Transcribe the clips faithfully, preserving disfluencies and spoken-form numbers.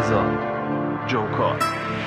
رضا جوکار.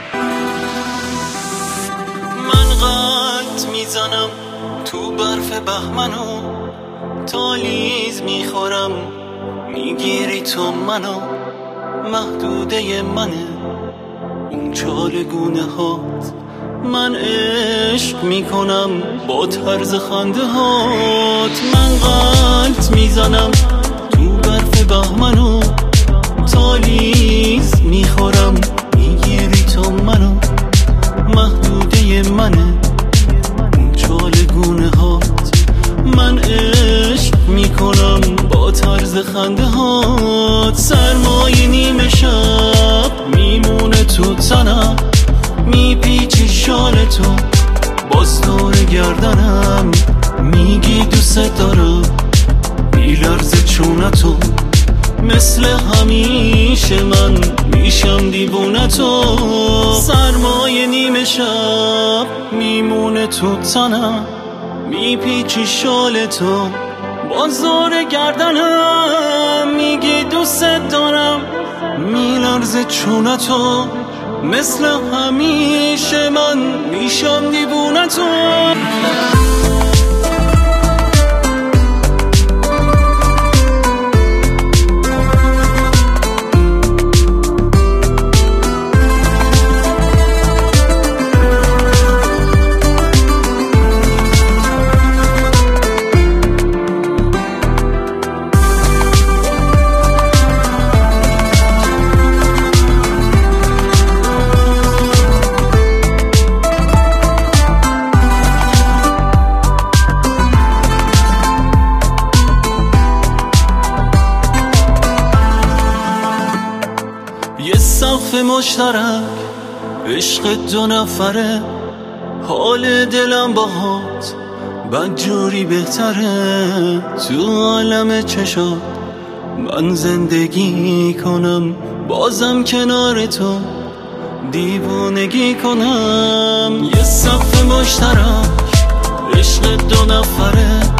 من قلط میزنم تو برف بهمنو، تالیز میخورم میگیری تو منو، محدوده منه اون چالگونه هات. من عشق میکنم با طرز خنده هات. من قلط میزنم تو برف بهمنو، تالیز میخورم میگیری تو منو، محدوده منه اون چالگونه هات. من عشق میکنم با طرز خنده هات. سرمای نیمه شب میمونه تو تنم، میپیچی شال تو باز دور گردنم، میگی دوست دارم میلرزه چونتو، مثل همیشه من میشم دیوونه تو. سرمای نیمه شب میمونه تو تنم، میپیچی شال تو باز دور گردنم، میگی دوست دارم میلرزه چونتو، مثل همیشه من میشم دیوونه تو. یه سقف مشترک عشق دو نفره، حال دلم باهات بدجوری بهتره. تو عالم چشات من زندگی کنم، بازم کنار تو دیوونگی کنم. یه سقف مشترک عشق دو نفره،